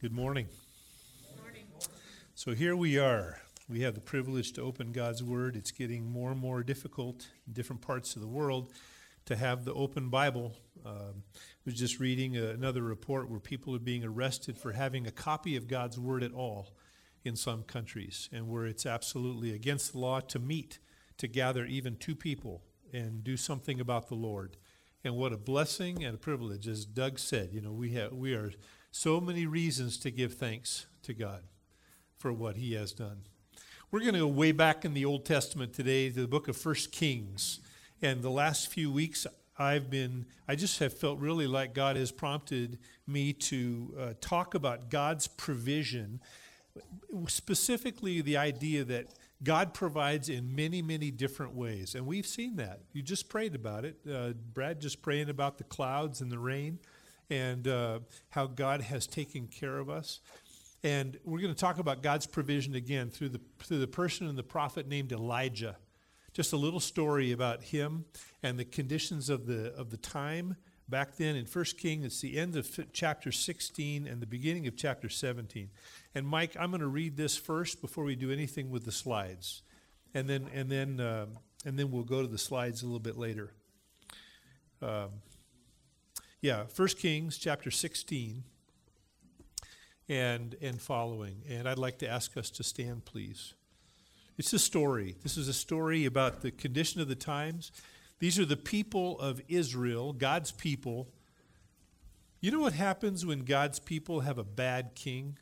Good morning. Morning. So here we are. We have the privilege to open God's Word. It's getting more and more difficult in different parts of the world to have the open Bible. I was just reading another report where people are being arrested for having a copy of God's Word at all in some countries, and where it's absolutely against the law to meet, to gather even two people and do something about the Lord. And what a blessing and a privilege, as Doug said. You know, we are so many reasons to give thanks to God for what He has done. We're going to go way back in the Old Testament today to the book of 1 Kings. And the last few weeks I just have felt really like God has prompted me to talk about God's provision, specifically the idea that God provides in many, many different ways. And we've seen that. You just prayed about it. Brad just praying about the clouds and the rain and how God has taken care of us. And we're going to talk about God's provision again through the person and the prophet named Elijah. Just a little story about him and the conditions of the time back then in 1 Kings. It's the end of chapter 16 and the beginning of chapter 17. And Mike, I'm going to read this first before we do anything with the slides, and then we'll go to the slides a little bit later. 1 Kings chapter 16 and following. And I'd like to ask us to stand, please. It's a story. This is a story about the condition of the times. These are the people of Israel, God's people. You know what happens when God's people have a bad king?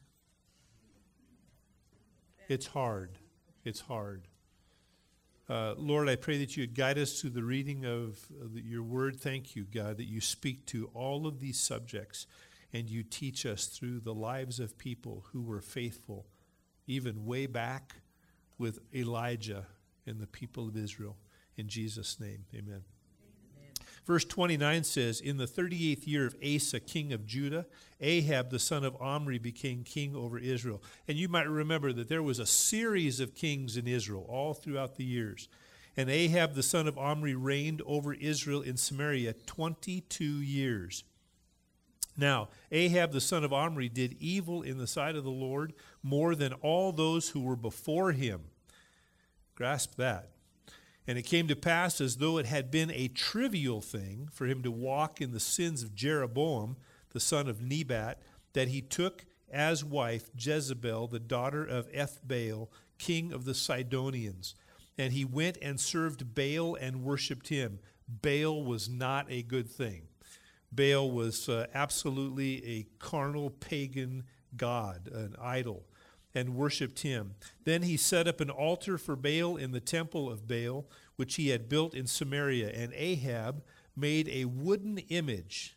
It's hard. It's hard. Lord, I pray that you would guide us through the reading of your word. Thank you, God, that you speak to all of these subjects and you teach us through the lives of people who were faithful, even way back with Elijah and the people of Israel. In Jesus' name, amen. Verse 29 says, in the 38th year of Asa, king of Judah, Ahab, the son of Omri, became king over Israel. And you might remember that there was a series of kings in Israel all throughout the years. And Ahab, the son of Omri, reigned over Israel in Samaria 22 years. Now, Ahab, the son of Omri, did evil in the sight of the Lord more than all those who were before him. Grasp that. And it came to pass, as though it had been a trivial thing for him to walk in the sins of Jeroboam, the son of Nebat, that he took as wife Jezebel, the daughter of Ethbaal, king of the Sidonians. And he went and served Baal and worshipped him. Baal was not a good thing. Baal was absolutely a carnal pagan god, an idol, and worshipped him. Then he set up an altar for Baal in the temple of Baal, which he had built in Samaria. And Ahab made a wooden image.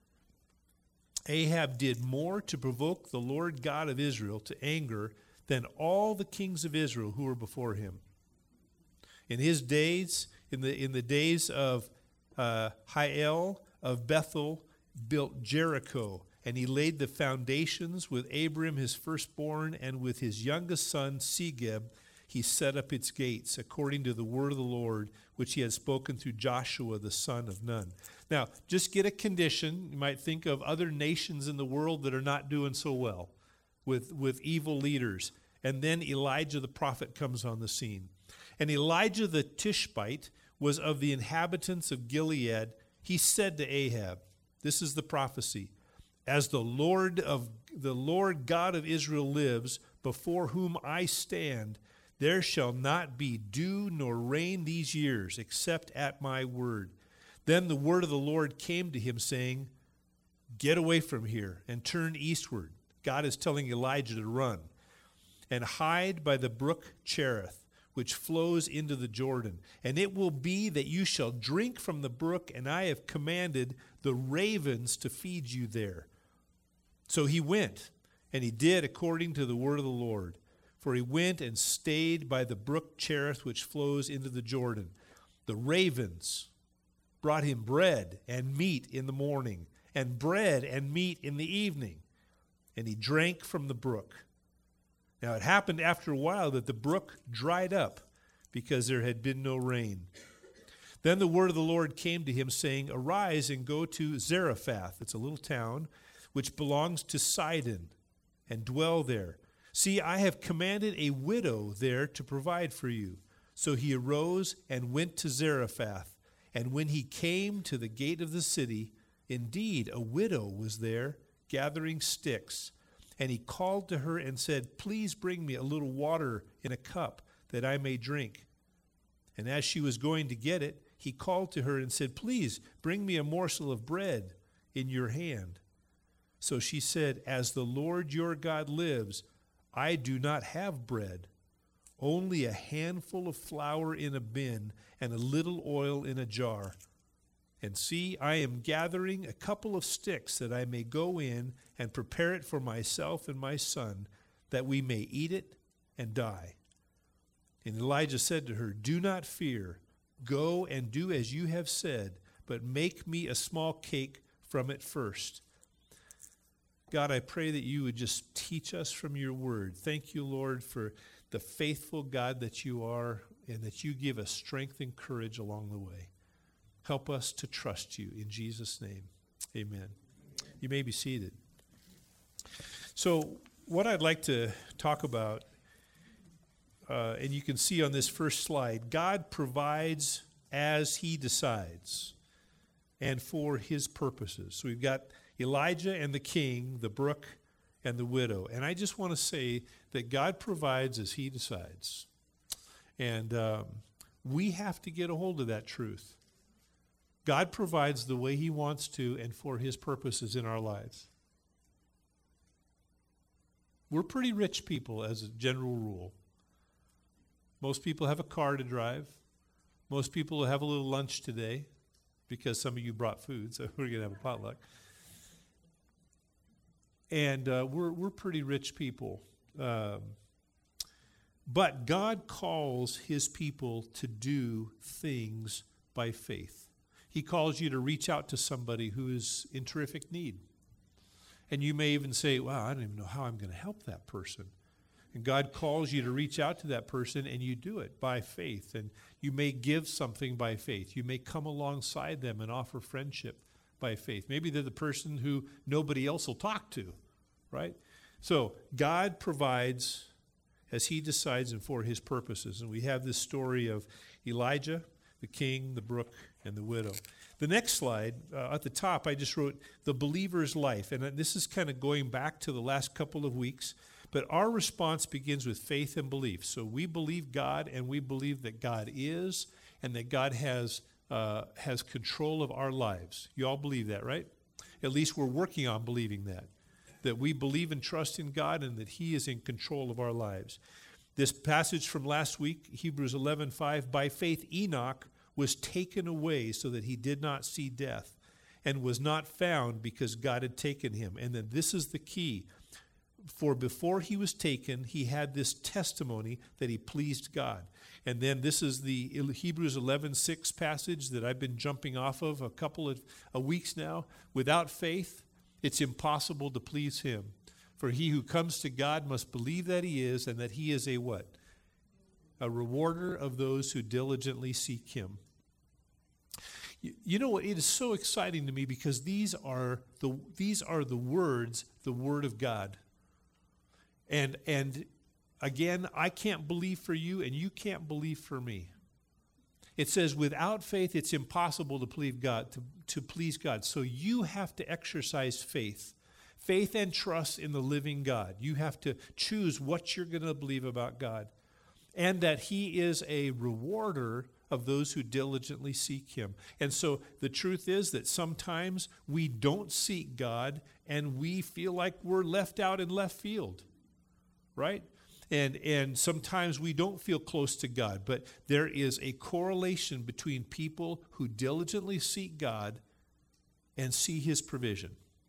Ahab did more to provoke the Lord God of Israel to anger than all the kings of Israel who were before him. In his days, in the days of Hiel of Bethel, built Jericho. And he laid the foundations with Abram his firstborn, and with his youngest son Segeb he set up its gates, according to the word of the Lord, which he had spoken through Joshua the son of Nun. Now, just get a condition. You might think of other nations in the world that are not doing so well with evil leaders. And then Elijah the prophet comes on the scene. And Elijah the Tishbite was of the inhabitants of Gilead. He said to Ahab, this is the prophecy, as the Lord God of Israel lives, before whom I stand, there shall not be dew nor rain these years, except at my word. Then the word of the Lord came to him, saying, get away from here and turn eastward. God is telling Elijah to run and hide by the brook Cherith, which flows into the Jordan. And it will be that you shall drink from the brook, and I have commanded the ravens to feed you there. So he went, and he did according to the word of the Lord. For he went and stayed by the brook Cherith, which flows into the Jordan. The ravens brought him bread and meat in the morning, and bread and meat in the evening. And he drank from the brook. Now it happened after a while that the brook dried up, because there had been no rain. Then the word of the Lord came to him, saying, arise and go to Zarephath. It's a little town which belongs to Sidon. and dwell there. See, I have commanded a widow there to provide for you. So he arose and went to Zarephath. And when he came to the gate of the city, indeed a widow was there gathering sticks. And he called to her and said, Please bring me a little water in a cup that I may drink. And as she was going to get it, he called to her and said, Please bring me a morsel of bread in your hand. So she said, As the Lord your God lives, I do not have bread, only a handful of flour in a bin and a little oil in a jar. And see, I am gathering a couple of sticks that I may go in and prepare it for myself and my son, that we may eat it and die. And Elijah said to her, Do not fear. Go and do as you have said, but make me a small cake from it first. God, I pray that you would just teach us from your word. Thank you, Lord, for the faithful God that you are, and that you give us strength and courage along the way. Help us to trust you in Jesus' name. Amen. You may be seated. So what I'd like to talk about, and you can see on this first slide, God provides as he decides and for his purposes. So we've got Elijah and the king, the brook and the widow. And I just want to say that God provides as he decides. And we have to get a hold of that truth. God provides the way he wants to and for his purposes in our lives. We're pretty rich people as a general rule. Most people have a car to drive. Most people will have a little lunch today because some of you brought food, so we're going to have a potluck. And we're pretty rich people. But God calls his people to do things by faith. He calls you to reach out to somebody who is in terrific need. And you may even say, wow, I don't even know how I'm going to help that person. And God calls you to reach out to that person, and you do it by faith. And you may give something by faith. You may come alongside them and offer friendship by faith. Maybe they're the person who nobody else will talk to, right? So God provides as he decides and for his purposes. And we have this story of Elijah, the king, the brook, and the widow. The next slide, at the top, I just wrote the believer's life. And this is kind of going back to the last couple of weeks. But our response begins with faith and belief. So we believe God, and we believe that God is, and that God has control of our lives. You all believe that, right? At least we're working on believing that. That we believe and trust in God, and that he is in control of our lives. This passage from last week, Hebrews 11:5, by faith Enoch was taken away so that he did not see death, and was not found because God had taken him. And then this is the key. For before he was taken, he had this testimony that he pleased God. And then this is the Hebrews 11:6 passage that I've been jumping off of a couple of weeks now. Without faith, it's impossible to please him. For he who comes to God must believe that he is, and that he is a what? A rewarder of those who diligently seek him. You know what? It is so exciting to me because these are the words, the word of God. And again, I can't believe for you, and you can't believe for me. It says, without faith, it's impossible to please God. To please God. So you have to exercise faith and trust in the living God. You have to choose what you're going to believe about God, and that he is a rewarder of those who diligently seek him. And so the truth is that sometimes we don't seek God, and we feel like we're left out in left field. Right? And sometimes we don't feel close to God, but there is a correlation between people who diligently seek God and see his provision.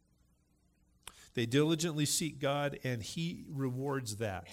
They diligently seek God, and he rewards that.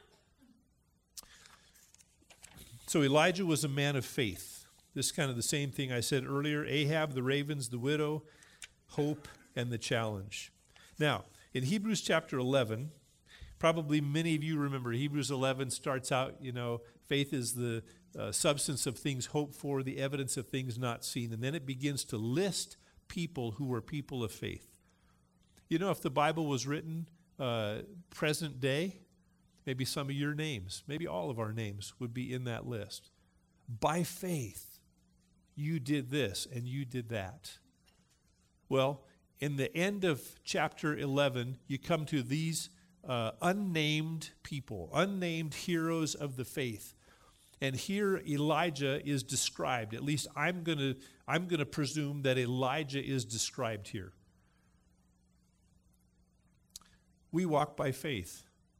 So Elijah was a man of faith. This is kind of the same thing I said earlier. Ahab, the ravens, the widow, hope, and the challenge. Now, in Hebrews chapter 11, probably many of you remember Hebrews 11 starts out, faith is the substance of things hoped for, the evidence of things not seen. And then it begins to list people who were people of faith. If the Bible was written present day, maybe some of your names, maybe all of our names would be in that list. By faith, you did this and you did that. Well, in the end of chapter 11, you come to these unnamed people, unnamed heroes of the faith. And here Elijah is described. At least I'm going to presume that Elijah is described here. We walk by faith.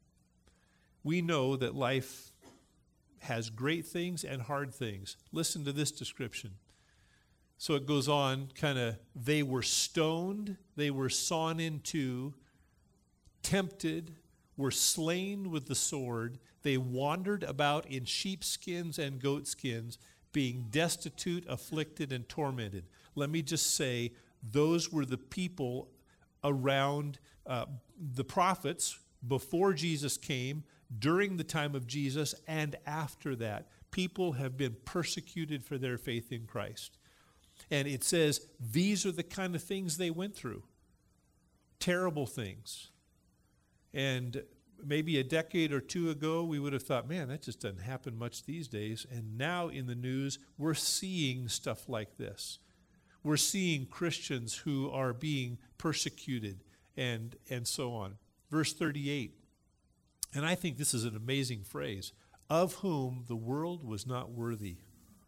We know that life has great things and hard things. Listen to this description. So it goes on, kind of, they were stoned, they were sawn in two, tempted, were slain with the sword. They wandered about in sheepskins and goatskins, being destitute, afflicted, and tormented. Let me just say, those were the people around the prophets before Jesus came, during the time of Jesus, and after that. People have been persecuted for their faith in Christ. And it says these are the kind of things they went through. Terrible things. And maybe a decade or two ago, we would have thought, man, that just doesn't happen much these days. And now in the news, we're seeing stuff like this. We're seeing Christians who are being persecuted and so on. Verse 38, and I think this is an amazing phrase, of whom the world was not worthy.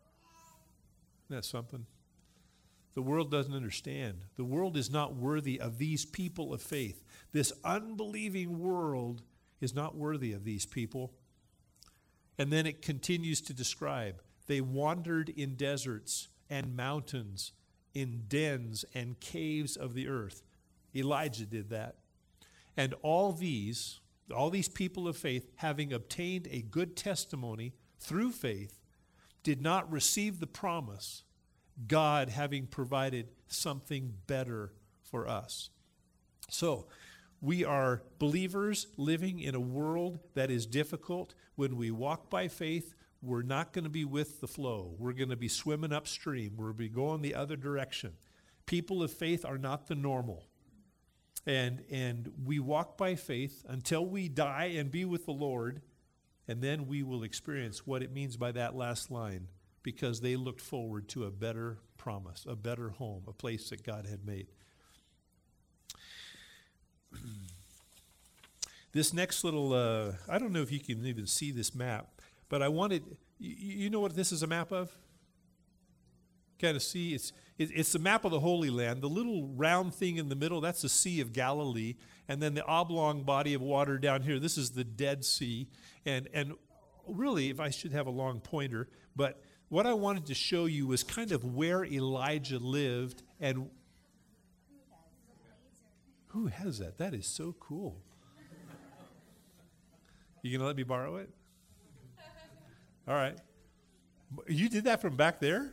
Isn't that something? The world doesn't understand. The world is not worthy of these people of faith. This unbelieving world is not worthy of these people. And then it continues to describe, they wandered in deserts and mountains, in dens and caves of the earth. Elijah did that. And all these people of faith, having obtained a good testimony through faith, did not receive the promise, God having provided something better for us. So, we are believers living in a world that is difficult. When we walk by faith, we're not going to be with the flow. We're going to be swimming upstream. We're going to be going the other direction. People of faith are not the normal. And we walk by faith until we die and be with the Lord, and then we will experience what it means by that last line, because they looked forward to a better promise, a better home, a place that God had made. This next little, I don't know if you can even see this map, but I wanted, you know what this is a map of? Kind of see, it's the map of the Holy Land. The little round thing in the middle, that's the Sea of Galilee. And then the oblong body of water down here, this is the Dead Sea. And really, if I should have a long pointer, but what I wanted to show you was kind of where Elijah lived and... Who has that? That is so cool. You going to let me borrow it? All right. You did that from back there?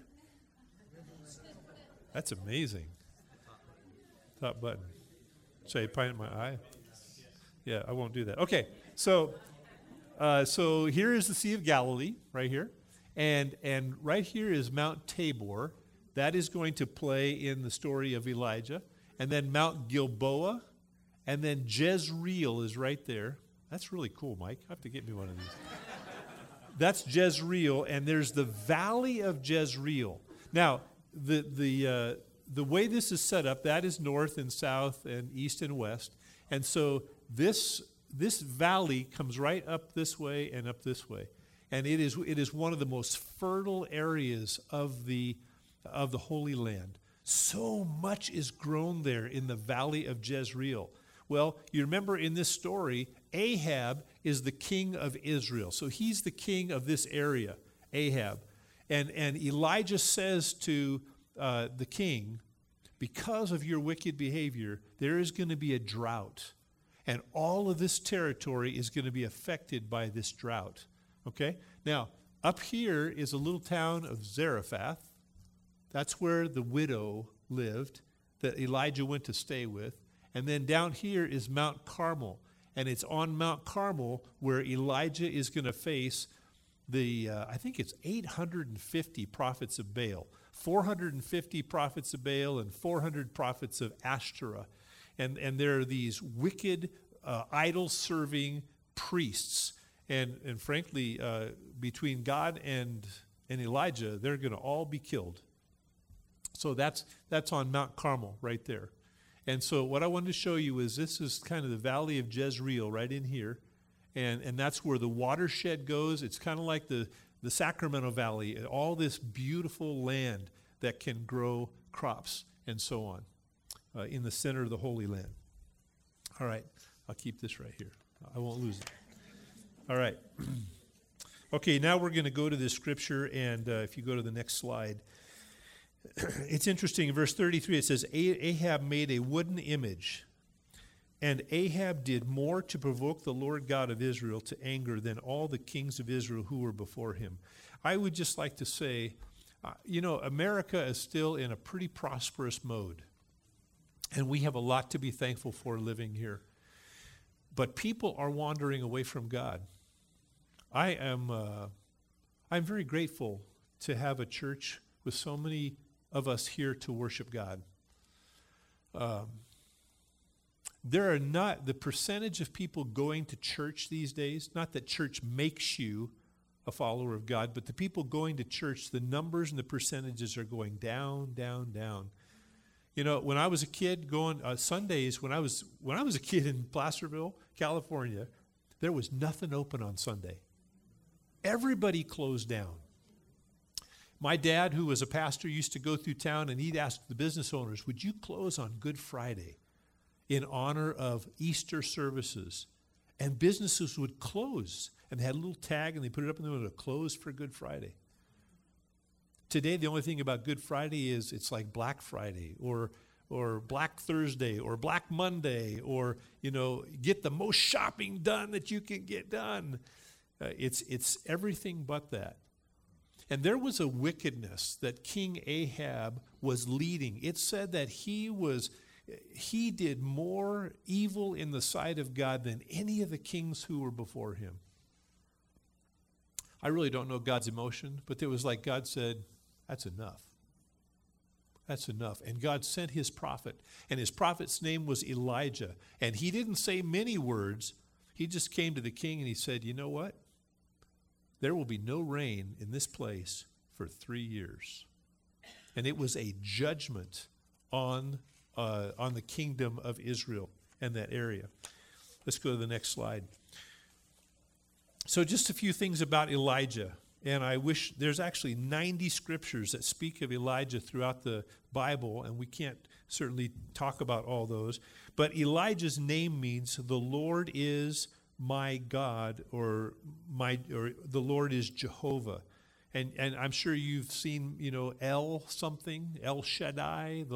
That's amazing. Top button. Should I point at my eye? Yeah, I won't do that. Okay, so here is the Sea of Galilee, right here. And right here is Mount Tabor. That is going to play in the story of Elijah. And then Mount Gilboa. And then Jezreel is right there. That's really cool, Mike. I have to get me one of these. That's Jezreel, and there's the Valley of Jezreel. Now, the way this is set up, that is north and south and east and west. And so this valley comes right up this way and up this way. And it is one of the most fertile areas of the Holy Land. So much is grown there in the Valley of Jezreel. Well, you remember in this story, Ahab is the king of Israel. So he's the king of this area, Ahab. And Elijah says to the king, because of your wicked behavior, there is going to be a drought. And all of this territory is going to be affected by this drought. Okay? Now, up here is a little town of Zarephath. That's where the widow lived that Elijah went to stay with. And then down here is Mount Carmel. And it's on Mount Carmel where Elijah is going to face I think it's 850 prophets of Baal. 450 prophets of Baal and 400 prophets of Ashtoreth. And there are these wicked idol-serving priests. And frankly, between God and Elijah, they're going to all be killed. So that's on Mount Carmel right there. And so what I wanted to show you is this is kind of the Valley of Jezreel right in here. And that's where the watershed goes. It's kind of like the Sacramento Valley, and all this beautiful land that can grow crops and so on in the center of the Holy Land. All right, I'll keep this right here. I won't lose it. All right. Okay, now we're going to go to this scripture, and if you go to the next slide, it's interesting. In verse 33, it says, Ahab made a wooden image, and Ahab did more to provoke the Lord God of Israel to anger than all the kings of Israel who were before him. I would just like to say, America is still in a pretty prosperous mode, and we have a lot to be thankful for living here. But people are wandering away from God. I'm very grateful to have a church with so many of us here to worship God. There are not the percentage of people going to church these days, not that church makes you a follower of God, but the people going to church, the numbers and the percentages are going down, down, down. When I was a kid going Sundays, when I was a kid in Placerville, California, there was nothing open on Sunday. Everybody closed down. My dad, who was a pastor, used to go through town and he'd ask the business owners, would you close on Good Friday in honor of Easter services? And businesses would close, and they had a little tag and they put it up in the window, closed for Good Friday. Today, the only thing about Good Friday is it's like Black Friday or Black Thursday or Black Monday, or, get the most shopping done that you can get done. It's everything but that. And there was a wickedness that King Ahab was leading. It said that he did more evil in the sight of God than any of the kings who were before him. I really don't know God's emotion, but it was like God said, that's enough. That's enough. And God sent his prophet, and his prophet's name was Elijah. And he didn't say many words. He just came to the king and he said, you know what? There will be no rain in this place for 3 years. And it was a judgment on the kingdom of Israel and that area. Let's go to the next slide. So just a few things about Elijah. And I wish there's actually 90 scriptures that speak of Elijah throughout the Bible, and we can't certainly talk about all those. But Elijah's name means the Lord is my God, or the Lord is Jehovah. And I'm sure you've seen, El something, El Shaddai,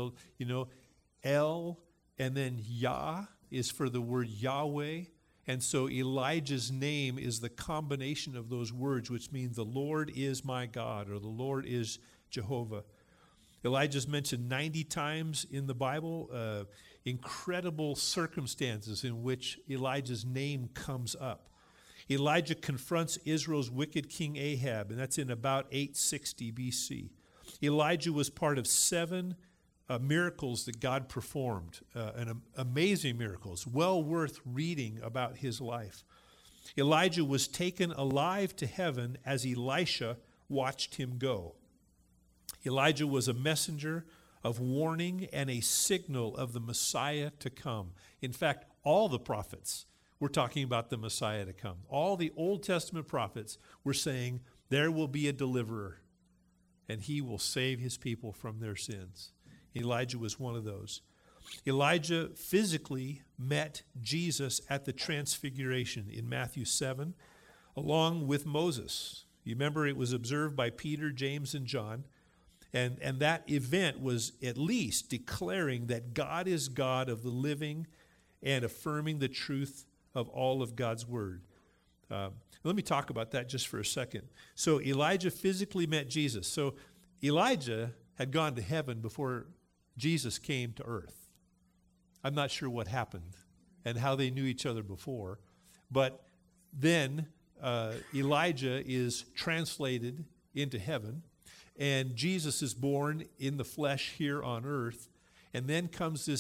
El, and then Yah is for the word Yahweh. And so Elijah's name is the combination of those words, which means the Lord is my God, or the Lord is Jehovah. Elijah's mentioned 90 times in the Bible, incredible circumstances in which Elijah's name comes up. Elijah confronts Israel's wicked king Ahab, and that's in about 860 BC. Elijah was part of 7 miracles that God performed, and amazing miracles, well worth reading about his life. Elijah was taken alive to heaven as Elisha watched him go. Elijah was a messenger of warning and a signal of the Messiah to come. In fact, all the prophets were talking about the Messiah to come. All the Old Testament prophets were saying there will be a deliverer, and he will save his people from their sins. Elijah was one of those. Elijah physically met Jesus at the Transfiguration in Matthew 7, along with Moses. You remember it was observed by Peter, James, and John. And that event was at least declaring that God is God of the living and affirming the truth of all of God's word. Let me talk about that just for a second. So Elijah physically met Jesus. So Elijah had gone to heaven before Jesus came to earth. I'm not sure what happened and how they knew each other before. But then Elijah is translated into heaven, and Jesus is born in the flesh here on earth. And then comes this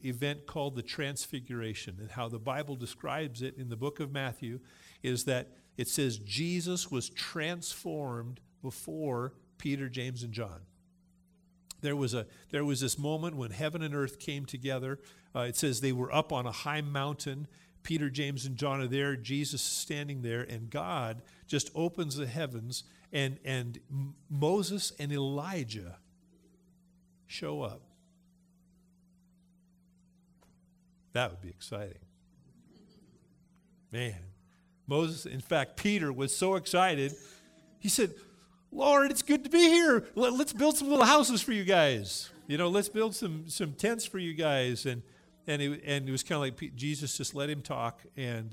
event called the Transfiguration, and how the Bible describes it in the book of Matthew is that it says Jesus was transformed before Peter, James, and John. There was this moment when heaven and earth came together. It says they were up on a high mountain. Peter, James, and John are there. Jesus is standing there, and God just opens the heavens, and Moses and Elijah show up. That would be exciting. Man, Moses, in fact, Peter was so excited. He said, Lord, it's good to be here. Let's build some little houses for you guys. Let's build some tents for you guys. And it was kind of like Jesus just let him talk. And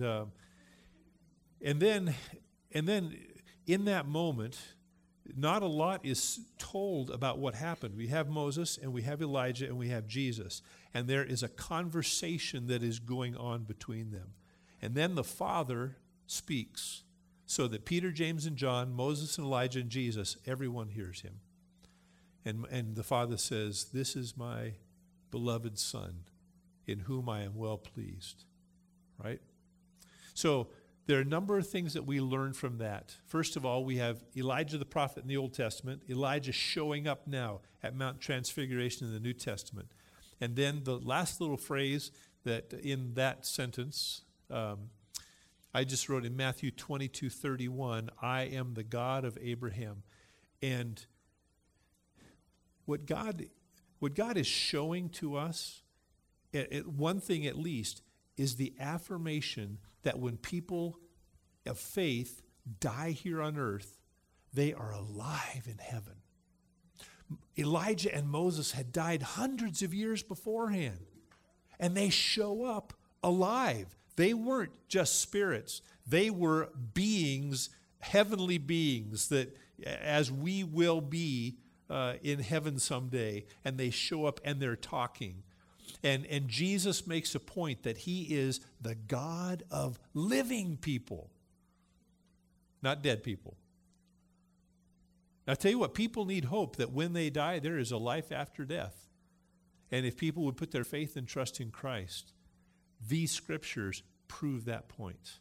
then in that moment, not a lot is told about what happened. We have Moses, and we have Elijah, and we have Jesus. And there is a conversation that is going on between them. And then the Father speaks so that Peter, James, and John, Moses, and Elijah, and Jesus, everyone hears him. And the Father says, "This is my beloved Son, in whom I am well pleased." Right? So there are a number of things that we learn from that. First of all, we have Elijah the prophet in the Old Testament, Elijah showing up now at Mount Transfiguration in the New Testament. And then the last little phrase that in that sentence, I just wrote in Matthew 22:31, "I am the God of Abraham." And what God is showing to us, one thing at least, is the affirmation that when people of faith die here on earth, they are alive in heaven. Elijah and Moses had died hundreds of years beforehand, and they show up alive. They weren't just spirits. They were beings, heavenly beings, that as we will be in heaven someday, and they show up and they're talking. And Jesus makes a point that he is the God of living people, not dead people. Now, I'll tell you what, people need hope that when they die, there is a life after death. And if people would put their faith and trust in Christ, these scriptures prove that point.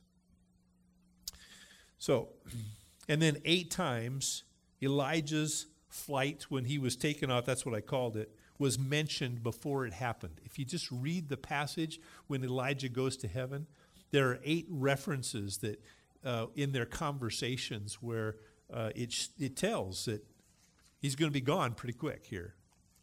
So, and then 8 times, Elijah's flight when he was taken off, that's what I called it, was mentioned before it happened. If you just read the passage when Elijah goes to heaven, there are 8 references that in their conversations where it tells that he's going to be gone pretty quick here.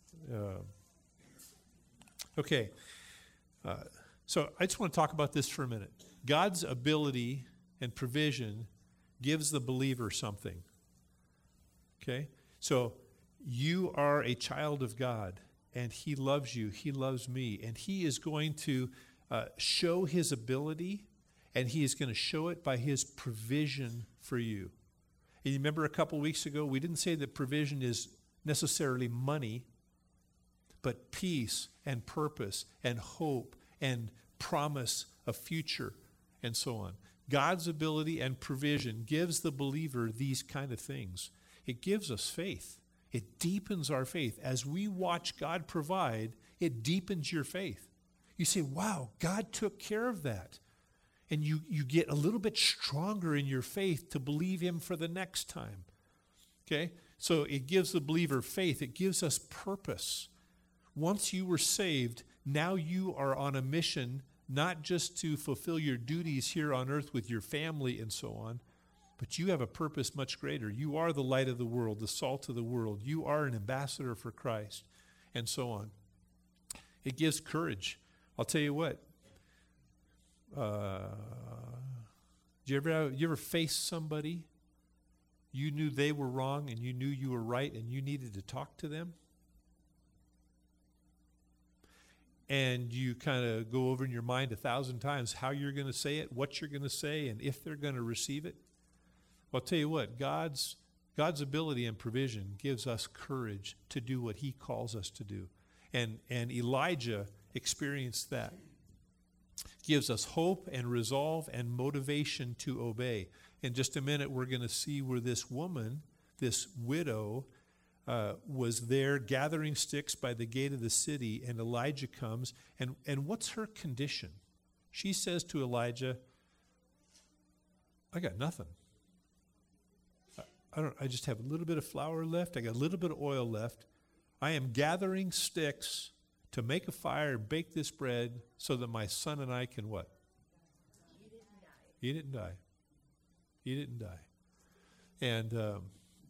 Okay. So I just want to talk about this for a minute. God's ability and provision gives the believer something. Okay? So you are a child of God, and he loves you. He loves me. And he is going to show his ability, and he is going to show it by his provision for you. And you remember a couple weeks ago, we didn't say that provision is necessarily money, but peace and purpose and hope and promise of future and so on. God's ability and provision gives the believer these kind of things. It gives us faith. It deepens our faith. As we watch God provide, it deepens your faith. You say, wow, God took care of that. And you get a little bit stronger in your faith to believe him for the next time. Okay? So it gives the believer faith. It gives us purpose. Once you were saved, now you are on a mission, not just to fulfill your duties here on earth with your family and so on, but you have a purpose much greater. You are the light of the world, the salt of the world. You are an ambassador for Christ, and so on. It gives courage. I'll tell you what. Do you ever face somebody you knew they were wrong and you knew you were right and you needed to talk to them? And you kind of go over in your mind 1,000 times how you're going to say it, what you're going to say, and if they're going to receive it. Well, I'll tell you what, God's ability and provision gives us courage to do what he calls us to do. And Elijah experienced that. Gives us hope and resolve and motivation to obey. In just a minute, we're going to see where this woman, this widow, was there gathering sticks by the gate of the city, and Elijah comes. And what's her condition? She says to Elijah, I got nothing. I just have a little bit of flour left. I got a little bit of oil left. I am gathering sticks to make a fire, bake this bread, so that my son and I can what? He didn't die. He didn't die. And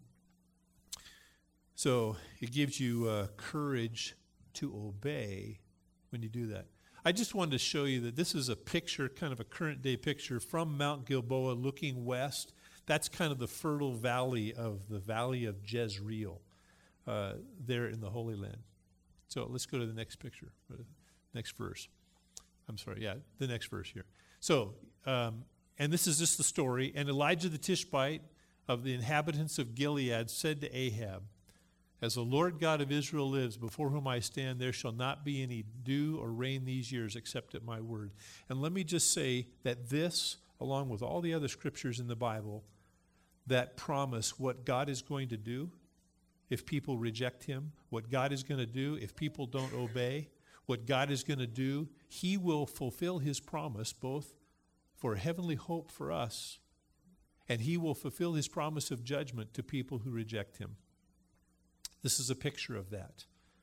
so it gives you courage to obey when you do that. I just wanted to show you that this is a picture, kind of a current day picture from Mount Gilboa looking west. That's kind of the fertile valley of the Valley of Jezreel there in the Holy Land. So let's go to the next picture, next verse. I'm sorry, the next verse here. So, and this is just the story. And Elijah the Tishbite of the inhabitants of Gilead said to Ahab, as the Lord God of Israel lives, before whom I stand, there shall not be any dew or rain these years except at my word. And let me just say that this, along with all the other scriptures in the Bible that promise what God is going to do if people reject him, what God is going to do if people don't obey, what God is going to do, he will fulfill his promise both for heavenly hope for us, and he will fulfill his promise of judgment to people who reject him. This is a picture of that.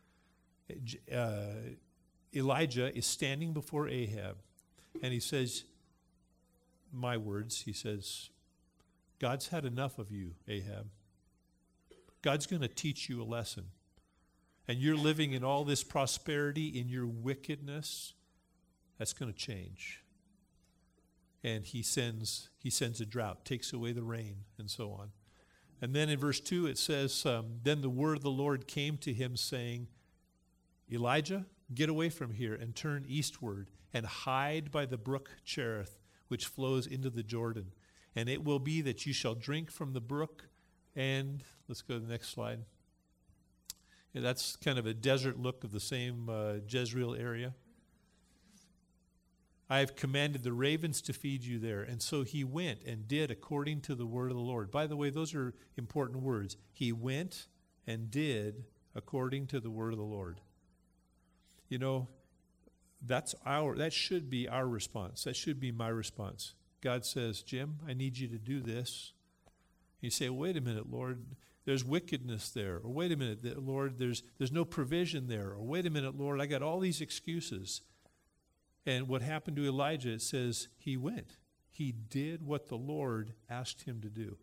Elijah is standing before Ahab, and he says, my words, he says, God's had enough of you, Ahab. God's going to teach you a lesson. And you're living in all this prosperity, in your wickedness. That's going to change. And he sends a drought, takes away the rain, and so on. And then in verse 2 it says, then the word of the Lord came to him saying, Elijah, get away from here and turn eastward and hide by the brook Cherith, which flows into the Jordan. And it will be that you shall drink from the brook. And let's go to the next slide. Yeah, that's kind of a desert look of the same Jezreel area. I have commanded the ravens to feed you there. And so he went and did according to the word of the Lord. By the way, those are important words. He went and did according to the word of the Lord. You know, that should be our response. That should be my response. God says, Jim, I need you to do this. You say, wait a minute, Lord, there's wickedness there. Or wait a minute, Lord, there's no provision there. Or wait a minute, Lord, I got all these excuses. And what happened to Elijah, it says he went. He did what the Lord asked him to do.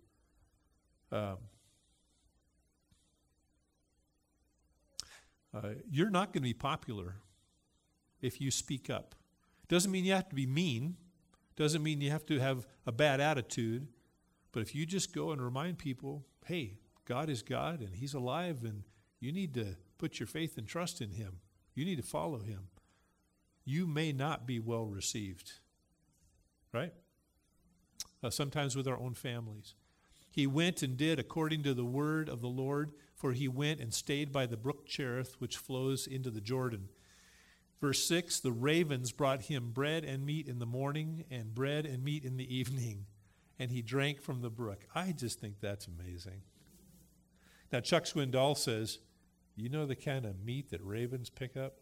You're not going to be popular if you speak up. Doesn't mean you have to be mean. Doesn't mean you have to have a bad attitude. But if you just go and remind people, hey, God is God and he's alive and you need to put your faith and trust in him. You need to follow him. You may not be well received, right? Sometimes with our own families. He went and did according to the word of the Lord, for he went and stayed by the brook Cherith, which flows into the Jordan. Verse 6, the ravens brought him bread and meat in the morning and bread and meat in the evening, and he drank from the brook. I just think that's amazing. Now, Chuck Swindoll says, you know the kind of meat that ravens pick up?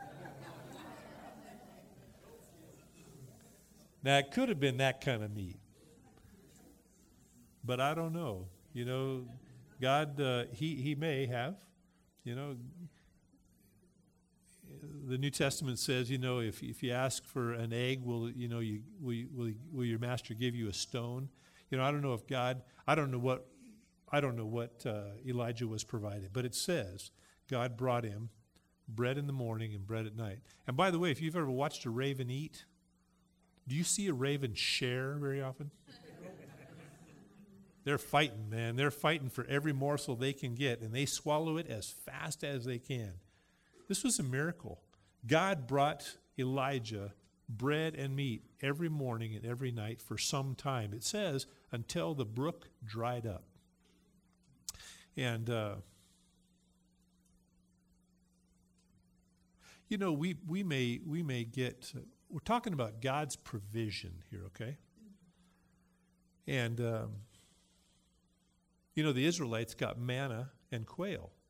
Now, it could have been that kind of meat. But I don't know. You know, God, he may have. You know, the New Testament says, you know, if you ask for an egg, will your master give you a stone? You know, I don't know if God, I don't know what Elijah was provided, but it says God brought him bread in the morning and bread at night. And by the way, if you've ever watched a raven eat, do you see a raven share very often? They're fighting, man. They're fighting for every morsel they can get, and they swallow it as fast as they can. This was a miracle. God brought Elijah bread and meat every morning and every night for some time. It says, until the brook dried up. And, you know, we may get... We're talking about God's provision here, okay? And, you know, the Israelites got manna and quail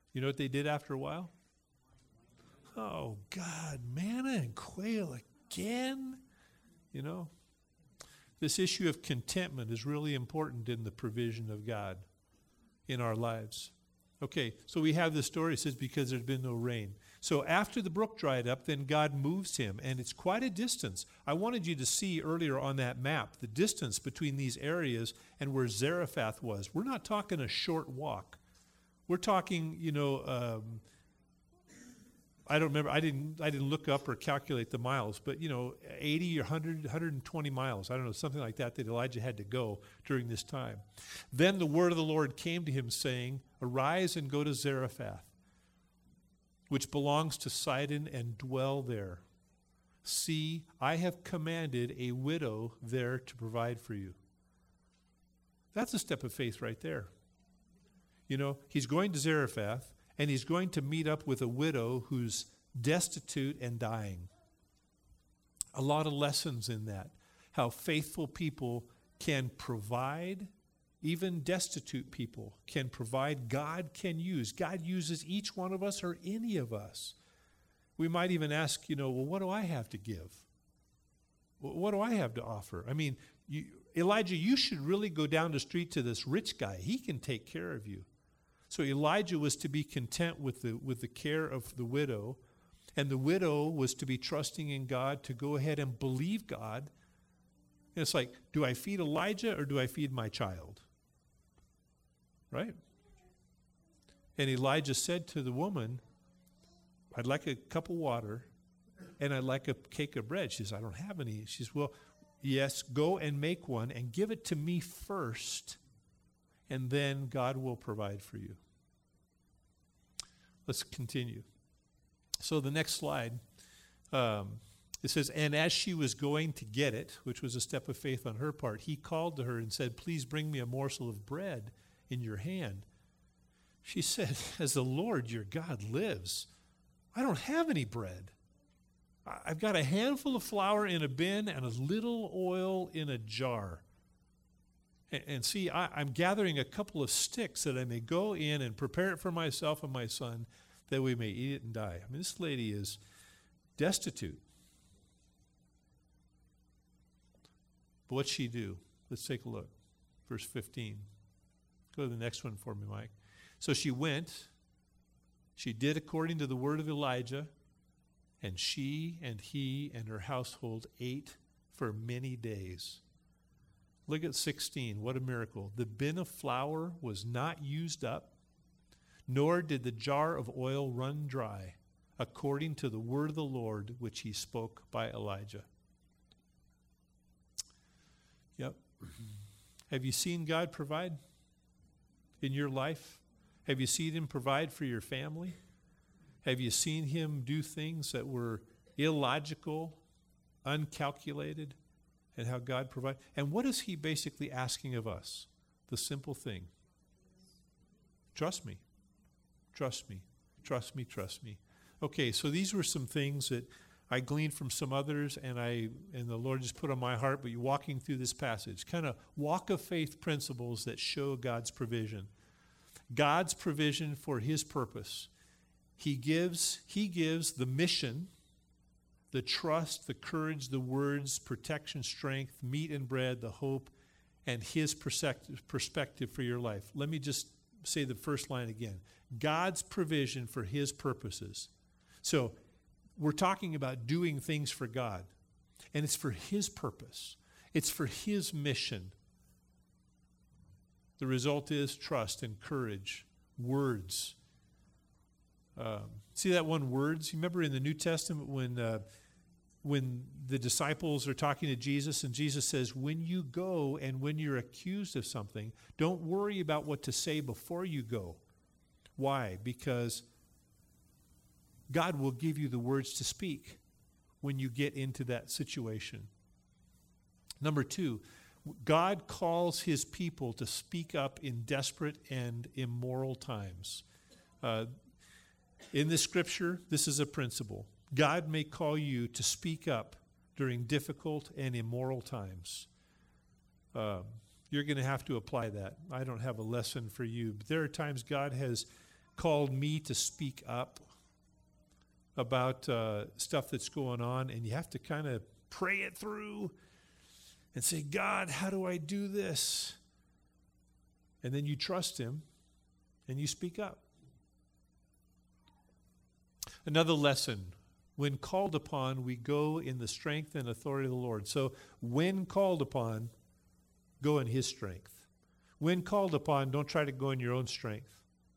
You know what they did after a while? Oh, God, manna and quail again? You know, this issue of contentment is really important in the provision of God in our lives. Okay, so we have this story. It says, because there's been no rain. So after the brook dried up, then God moves him, and it's quite a distance. I wanted you to see earlier on that map the distance between these areas and where Zarephath was. We're not talking a short walk. We're talking, I don't remember. I didn't look up or calculate the miles, but 80 or 100, 120 miles. I don't know, something like that Elijah had to go during this time. Then the word of the Lord came to him, saying, "Arise and go to Zarephath, which belongs to Sidon, and dwell there. See, I have commanded a widow there to provide for you." That's a step of faith right there. He's going to Zarephath, and he's going to meet up with a widow who's destitute and dying. A lot of lessons in that. How faithful people can provide, even destitute people can provide. God can use. God uses each one of us or any of us. We might even ask, well, what do I have to give? What do I have to offer? I mean, Elijah, you should really go down the street to this rich guy. He can take care of you. So Elijah was to be content with the care of the widow, and the widow was to be trusting in God to go ahead and believe God. And it's like, do I feed Elijah or do I feed my child? Right? And Elijah said to the woman, "I'd like a cup of water and I'd like a cake of bread." She says, "I don't have any." She says, "Well, yes, go and make one and give it to me first, and then God will provide for you." Let's continue. So the next slide, it says, "And as she was going to get it," which was a step of faith on her part, "he called to her and said, 'Please bring me a morsel of bread in your hand.' She said, 'As the Lord your God lives, I don't have any bread. I've got a handful of flour in a bin and a little oil in a jar. And see, I'm gathering a couple of sticks that I may go in and prepare it for myself and my son, that we may eat it and die.'" I mean, this lady is destitute. But what'd she do? Let's take a look. Verse 15. Go to the next one for me, Mike. "So she went, she did according to the word of Elijah, and she and he and her household ate for many days." Look at 16. What a miracle. "The bin of flour was not used up, nor did the jar of oil run dry, according to the word of the Lord which he spoke by Elijah." Yep. Have you seen God provide in your life? Have you seen him provide for your family? Have you seen him do things that were illogical, uncalculated, and how God provided? And what is he basically asking of us? The simple thing. Trust me. Trust me. Trust me. Trust me. Okay, so these were some things that I gleaned from some others, and the Lord just put on my heart, but you're walking through this passage. Kind of walk of faith principles that show God's provision. God's provision for his purpose. He gives the mission, the trust, the courage, the words, protection, strength, meat and bread, the hope, and his perspective for your life. Let me just say the first line again. God's provision for his purposes. So we're talking about doing things for God, and it's for his purpose. It's for his mission. The result is trust and courage, words. See that one, words? You remember in the New Testament when the disciples are talking to Jesus, and Jesus says, when you go and when you're accused of something, don't worry about what to say before you go. Why? Because God will give you the words to speak when you get into that situation. Number two, God calls his people to speak up in desperate and immoral times. In this scripture, this is a principle. God may call you to speak up during difficult and immoral times. You're going to have to apply that. I don't have a lesson for you, but there are times God has called me to speak up about stuff that's going on, and you have to kind of pray it through and say, God, how do I do this? And then you trust him and you speak up. Another lesson, when called upon, we go in the strength and authority of the Lord. So when called upon, go in his strength. When called upon, don't try to go in your own strength.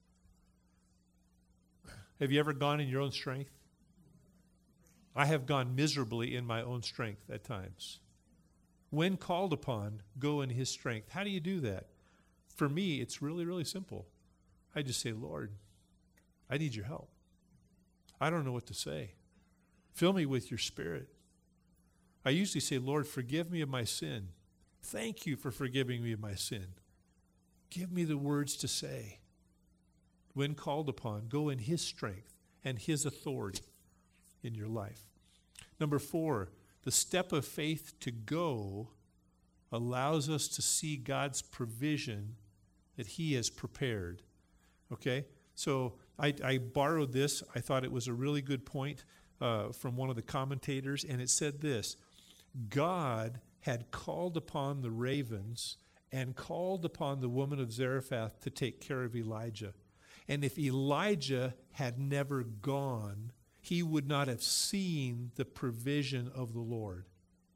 Have you ever gone in your own strength? I have gone miserably in my own strength at times. When called upon, go in his strength. How do you do that? For me, it's really, really simple. I just say, Lord, I need your help. I don't know what to say. Fill me with your Spirit. I usually say, Lord, forgive me of my sin. Thank you for forgiving me of my sin. Give me the words to say. When called upon, go in his strength and his authority in your life. Number 4, the step of faith to go allows us to see God's provision that he has prepared. Okay? So I borrowed this. I thought it was a really good point from one of the commentators, and it said this: God had called upon the ravens and called upon the woman of Zarephath to take care of Elijah. And if Elijah had never gone, he would not have seen the provision of the Lord.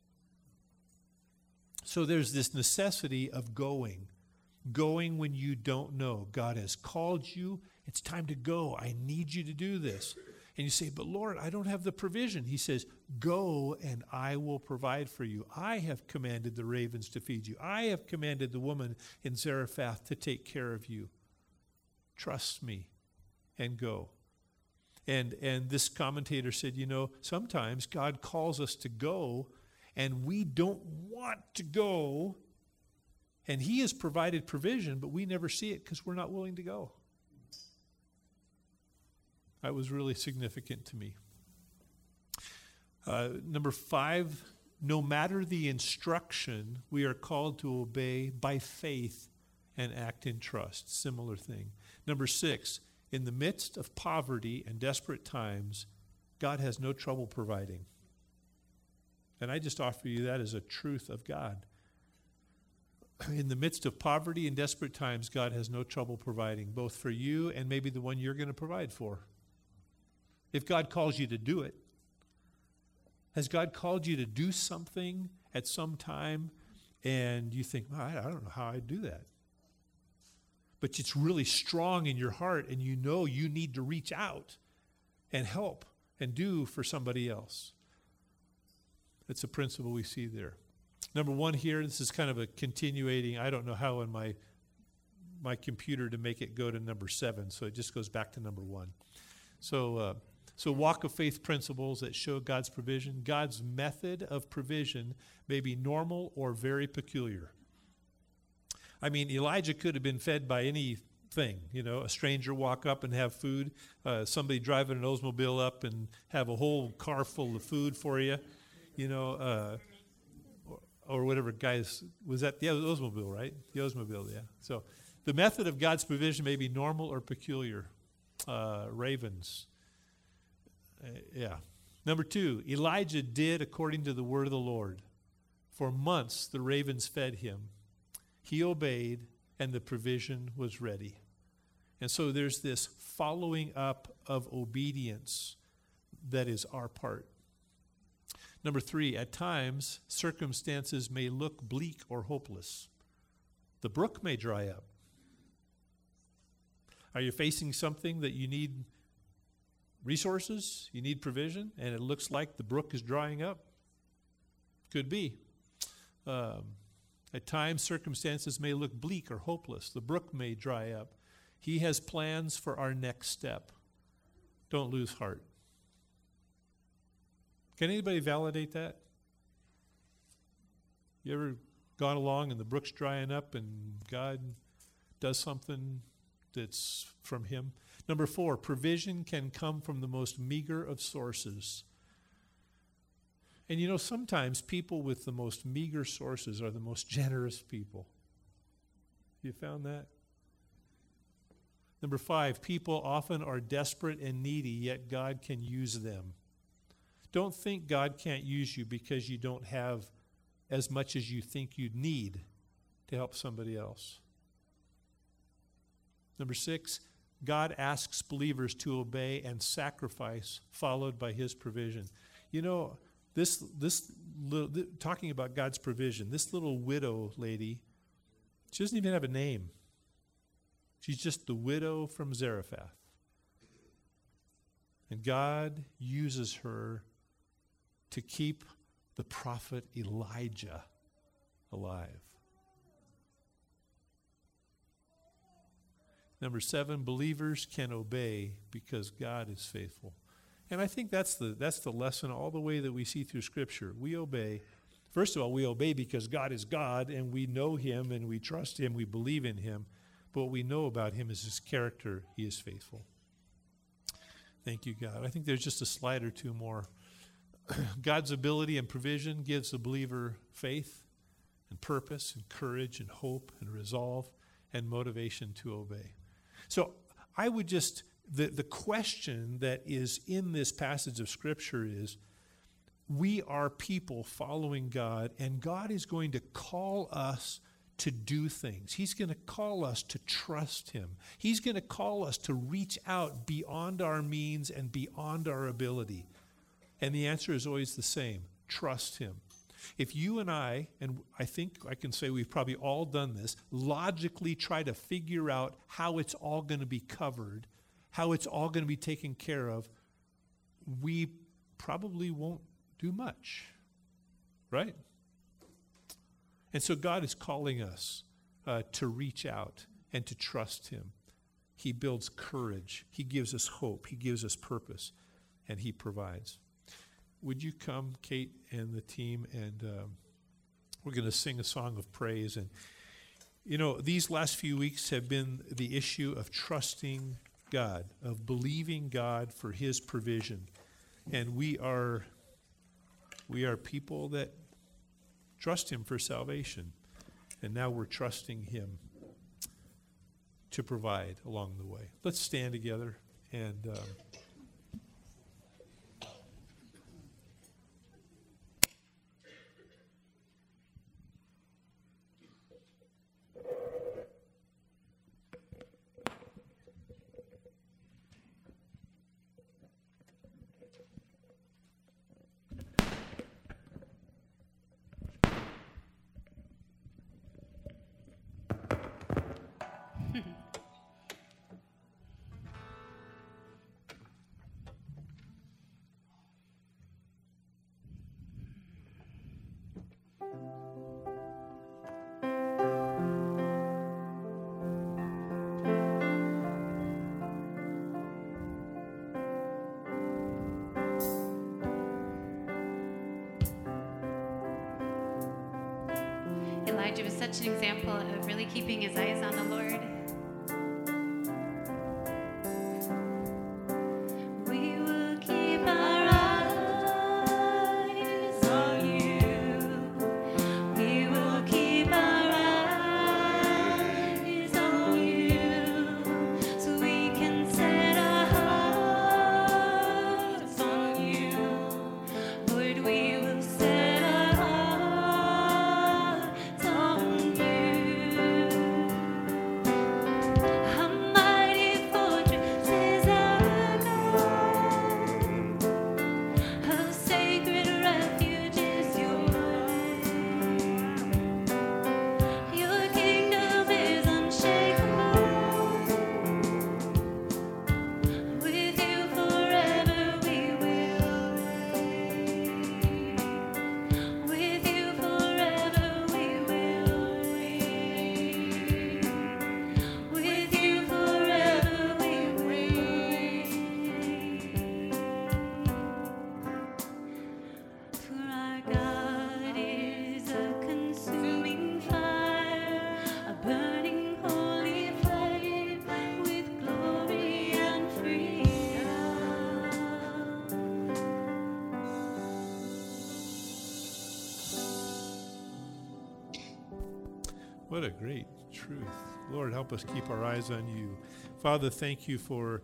So there's this necessity of going when you don't know. God has called you. It's time to go. I need you to do this. And you say, but Lord, I don't have the provision. He says, go and I will provide for you. I have commanded the ravens to feed you. I have commanded the woman in Zarephath to take care of you. Trust me and go. And this commentator said, sometimes God calls us to go and we don't want to go. And he has provided provision, but we never see it because we're not willing to go. That was really significant to me. Number 5, no matter the instruction, we are called to obey by faith and act in trust. Similar thing. Number 6, in the midst of poverty and desperate times, God has no trouble providing. And I just offer you that as a truth of God. In the midst of poverty and desperate times, God has no trouble providing, both for you and maybe the one you're going to provide for. If God calls you to do it, has God called you to do something at some time and you think, well, I don't know how I'd do that. But it's really strong in your heart and you know you need to reach out and help and do for somebody else. It's a principle we see there. Number 1 here, this is kind of a continuating, I don't know how in my computer to make it go to number 7, so it just goes back to number 1. So walk of faith principles that show God's provision. God's method of provision may be normal or very peculiar. I mean, Elijah could have been fed by anything. A stranger walk up and have food. Somebody driving an Oldsmobile up and have a whole car full of food for you. Or whatever, guys. Was that the Oldsmobile, right? The Oldsmobile, yeah. So the method of God's provision may be normal or peculiar. Ravens. Yeah. Number 2, Elijah did according to the word of the Lord. For months the ravens fed him. He obeyed, and the provision was ready. And so there's this following up of obedience that is our part. Number 3, at times, circumstances may look bleak or hopeless. The brook may dry up. Are you facing something that you need resources, you need provision, and it looks like the brook is drying up? Could be. At times, circumstances may look bleak or hopeless. The brook may dry up. He has plans for our next step. Don't lose heart. Can anybody validate that? You ever gone along and the brook's drying up and God does something that's from him? Number 4, provision can come from the most meager of sources. And sometimes people with the most meager sources are the most generous people. You found that? Number 5, people often are desperate and needy, yet God can use them. Don't think God can't use you because you don't have as much as you think you'd need to help somebody else. Number 6, God asks believers to obey and sacrifice, followed by his provision. You know, talking about God's provision, this little widow lady, she doesn't even have a name. She's just the widow from Zarephath. And God uses her to keep the prophet Elijah alive. Number 7, believers can obey because God is faithful. And I think that's the lesson all the way that we see through Scripture. We obey. First of all, we obey because God is God, and we know him, and we trust him, we believe in him. But what we know about him is his character. He is faithful. Thank you, God. I think there's just a slide or two more. God's ability and provision gives the believer faith and purpose and courage and hope and resolve and motivation to obey. So I would just, the question that is in this passage of Scripture is, we are people following God, and God is going to call us to do things. He's going to call us to trust him. He's going to call us to reach out beyond our means and beyond our ability. And the answer is always the same: trust him. If you and I think I can say we've probably all done this, logically try to figure out how it's all going to be covered, how it's all going to be taken care of, we probably won't do much, right? And so God is calling us to reach out and to trust him. He builds courage. He gives us hope. He gives us purpose, and he provides. Would you come, Kate and the team, and we're going to sing a song of praise. And, you know, these last few weeks have been the issue of trusting God, of believing God for his provision. And we are people that trust him for salvation. And now we're trusting him to provide along the way. Let's stand together and... Elijah was such an example of really keeping his eyes on the Lord. We will keep our eyes on you. We will keep our eyes on you, so we can set our hearts on you. Lord, we will set our hearts on you. A mighty fortress is our God. A sacred refuge is your name. Your kingdom is unshakable. With you forever we will reign. With you forever we will reign. With you forever we reign. For our God is a consuming fire, a burning holy flame with glory and freedom. What a great truth. Lord, help us keep our eyes on you. Father, thank you for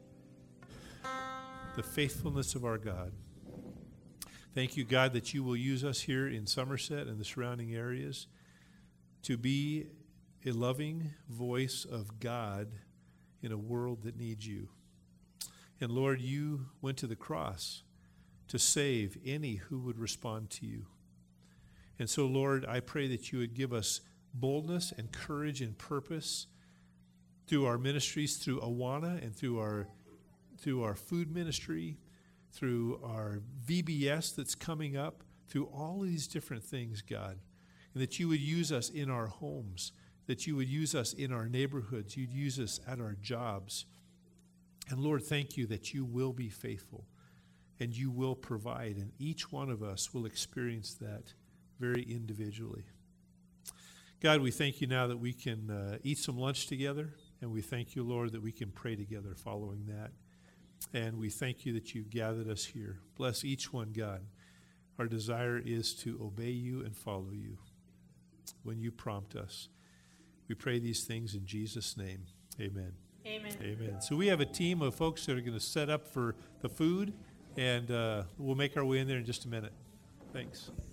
the faithfulness of our God. Thank you, God, that you will use us here in Somerset and the surrounding areas to be a loving voice of God in a world that needs you. And Lord, you went to the cross to save any who would respond to you. And so, Lord, I pray that you would give us boldness and courage and purpose through our ministries, through Awana and through our food ministry, through our VBS that's coming up, through all of these different things, God. And that you would use us in our homes, that you would use us in our neighborhoods, you'd use us at our jobs. And Lord, thank you that you will be faithful and you will provide, and each one of us will experience that very individually. God, we thank you now that we can eat some lunch together, and we thank you, Lord, that we can pray together following that. And we thank you that you've gathered us here. Bless each one, God. Our desire is to obey you and follow you when you prompt us. We pray these things in Jesus' name. Amen. Amen. Amen. So we have a team of folks that are going to set up for the food, and we'll make our way in there in just a minute. Thanks.